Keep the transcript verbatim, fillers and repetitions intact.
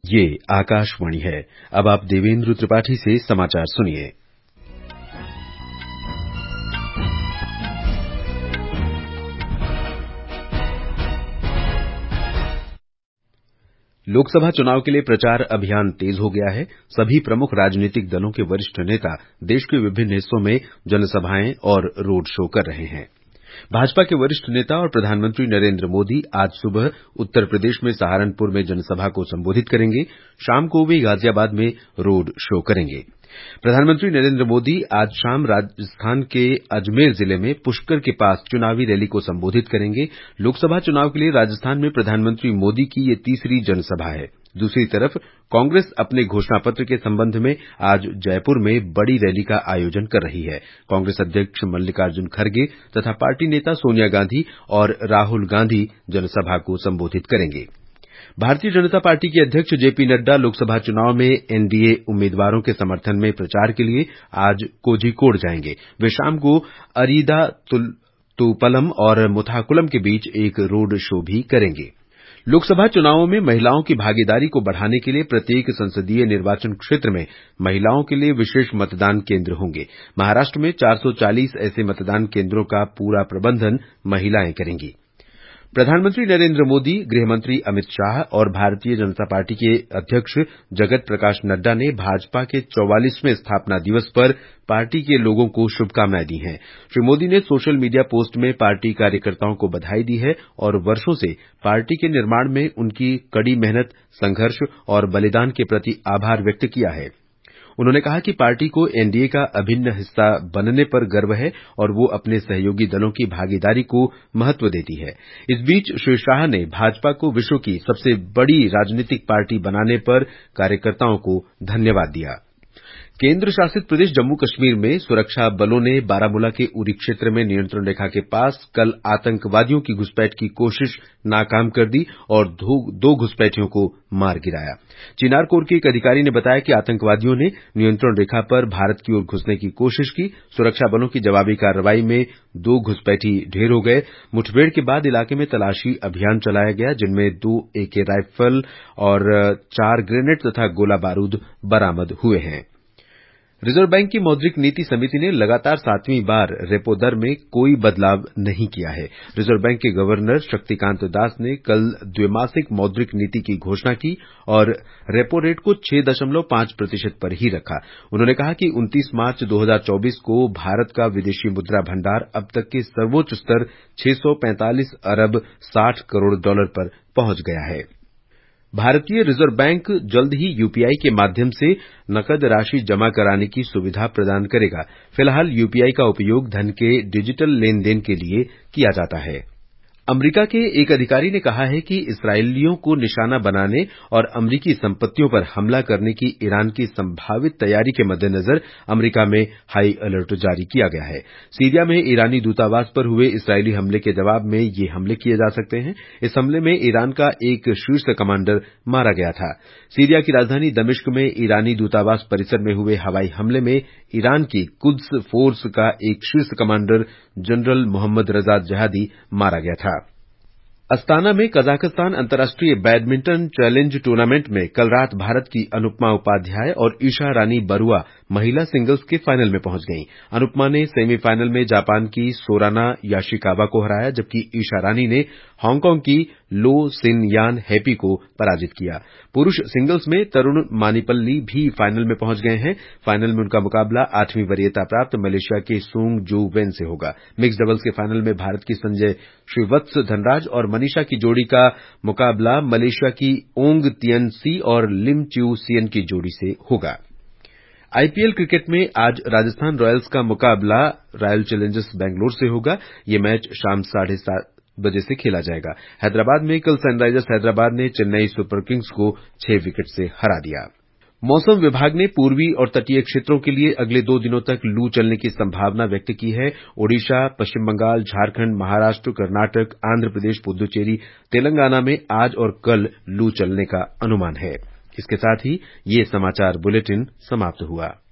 ये आकाशवाणी है। अब आप देवेंद्र त्रिपाठी से समाचार सुनिए। लोकसभा चुनाव के लिए प्रचार अभियान तेज हो गया है। सभी प्रमुख राजनीतिक दलों के वरिष्ठ नेता देश के विभिन्न हिस्सों में जनसभाएं और रोड शो कर रहे हैं। भाजपा के वरिष्ठ नेता और प्रधानमंत्री नरेंद्र मोदी आज सुबह उत्तर प्रदेश में सहारनपुर में जनसभा को संबोधित करेंगे। शाम को वे गाजियाबाद में रोड शो करेंगे। प्रधानमंत्री नरेंद्र मोदी आज शाम राजस्थान के अजमेर जिले में पुष्कर के पास चुनावी रैली को संबोधित करेंगे। लोकसभा चुनाव के लिए राजस्थान में प्रधानमंत्री मोदी की ये तीसरी जनसभा है। दूसरी तरफ कांग्रेस अपने घोषणा पत्र के संबंध में आज जयपुर में बड़ी रैली का आयोजन कर रही है। कांग्रेस अध्यक्ष मल्लिकार्जुन खड़गे तथा पार्टी नेता सोनिया गांधी और राहुल गांधी जनसभा को संबोधित करेंगे। भारतीय जनता पार्टी के अध्यक्ष जेपी नड्डा लोकसभा चुनाव में एनडीए उम्मीदवारों के समर्थन में प्रचार के लिए आज कोझीकोड जाएंगे। वे शाम को अरीदातुपलम और मुथाकुलम के बीच एक रोड शो भी करेंगे। लोकसभा चुनावों में महिलाओं की भागीदारी को बढ़ाने के लिए प्रत्येक संसदीय निर्वाचन क्षेत्र में महिलाओं के लिए विशेष मतदान केंद्र होंगे। महाराष्ट्र में चार सौ चालीस ऐसे मतदान केंद्रों का पूरा प्रबंधन महिलाएं करेंगी। प्रधानमंत्री नरेंद्र मोदी, गृहमंत्री अमित शाह और भारतीय जनता पार्टी के अध्यक्ष जगत प्रकाश नड्डा ने भाजपा के चौवालीसवें स्थापना दिवस पर पार्टी के लोगों को शुभकामनाएं दी हैं। श्री मोदी ने सोशल मीडिया पोस्ट में पार्टी कार्यकर्ताओं को बधाई दी है और वर्षों से पार्टी के निर्माण में उनकी कड़ी मेहनत, संघर्ष और बलिदान के प्रति आभार व्यक्त किया है। उन्होंने कहा कि पार्टी को एनडीए का अभिन्न हिस्सा बनने पर गर्व है और वो अपने सहयोगी दलों की भागीदारी को महत्व देती है। इस बीच श्री शाह ने भाजपा को विश्व की सबसे बड़ी राजनीतिक पार्टी बनाने पर कार्यकर्ताओं को धन्यवाद दिया। केंद्र शासित प्रदेश जम्मू कश्मीर में सुरक्षा बलों ने बारामूला के उरी क्षेत्र में नियंत्रण रेखा के पास कल आतंकवादियों की घुसपैठ की कोशिश नाकाम कर दी और दो घुसपैठियों को मार गिराया। चिनार कोर के एक अधिकारी ने बताया कि आतंकवादियों ने नियंत्रण रेखा पर भारत की ओर घुसने की कोशिश की। सुरक्षा बलों की जवाबी कार्रवाई में दो घुसपैठी ढेर हो गए। मुठभेड़ के बाद इलाके में तलाशी अभियान चलाया गया, जिनमें दो एके राइफल और चार ग्रेनेड तथा गोला बारूद बरामद हुए हैं। रिजर्व बैंक की मौद्रिक नीति समिति ने लगातार सातवीं बार रेपो दर में कोई बदलाव नहीं किया है। रिजर्व बैंक के गवर्नर शक्तिकांत दास ने कल द्विमासिक मौद्रिक नीति की घोषणा की और रेपो रेट को छह दशमलव पांच प्रतिशत पर ही रखा। उन्होंने कहा कि उनतीस मार्च दो हज़ार चौबीस को भारत का विदेशी मुद्रा भंडार अब तक के सर्वोच्च स्तर छह सौ पैंतालीस अरब साठ करोड़ डॉलर पर पहुंच गया है। भारतीय रिजर्व बैंक जल्द ही यूपीआई के माध्यम से नकद राशि जमा कराने की सुविधा प्रदान करेगा। फिलहाल यूपीआई का उपयोग धन के डिजिटल लेन देन के लिए किया जाता है। अमरीका के एक अधिकारी ने कहा है कि इसराइलियों को निशाना बनाने और अमरीकी संपत्तियों पर हमला करने की ईरान की संभावित तैयारी के मद्देनजर अमरीका में हाई अलर्ट जारी किया गया है। सीरिया में ईरानी दूतावास पर हुए इसराइली हमले के जवाब में ये हमले किए जा सकते हैं। इस हमले में ईरान का एक शीर्ष कमांडर मारा गया था। सीरिया की राजधानी दमिश्क में ईरानी दूतावास परिसर में हुए हवाई हमले में ईरान की कुद्स फोर्स का एक शीर्ष commander general Mohammad Reza Zahedi मारा गया था। अस्ताना में कजाकिस्तान अंतर्राष्ट्रीय बैडमिंटन चैलेंज टूर्नामेंट में कल रात भारत की अनुपमा उपाध्याय और ईशा रानी बरुआ महिला सिंगल्स के फाइनल में पहुंच गईं। अनुपमा ने सेमीफाइनल में जापान की सोराना याशिकावा को हराया, जबकि ईशा रानी ने हांगकांग की लो सिन यान हैपी को पराजित किया। पुरुष सिंगल्स में तरुण मानीपल्ली भी फाइनल में पहुंच गए हैं। फाइनल में उनका मुकाबला आठवीं वरीयता प्राप्त मलेशिया के सोंग जो वेन से होगा। मिक्स डबल्स के फाइनल में भारत की संजय श्रीवत्स धनराज और मनीषा की जोड़ी का मुकाबला मलेशिया की ओंग तियन सी और लिम च्यू सियन की जोड़ी से होगा। आईपीएल क्रिकेट में आज राजस्थान रॉयल्स का मुकाबला रॉयल चैलेंजर्स बैंगलोर से होगा। ये मैच शाम साढ़े सात बजे से खेला जाएगा। हैदराबाद में कल सनराइजर्स हैदराबाद ने चेन्नई सुपर किंग्स को छह विकेट से हरा दिया। मौसम विभाग ने पूर्वी और तटीय क्षेत्रों के लिए अगले दो दिनों तक लू चलने की संभावना व्यक्त की है। ओडिशा, पश्चिम बंगाल, झारखंड, महाराष्ट्र, कर्नाटक, आंध्र प्रदेश, पुदुचेरी, तेलंगाना में आज और कल लू चलने का अनुमान है। इसके साथ ही ये समाचार बुलेटिन समाप्त हुआ।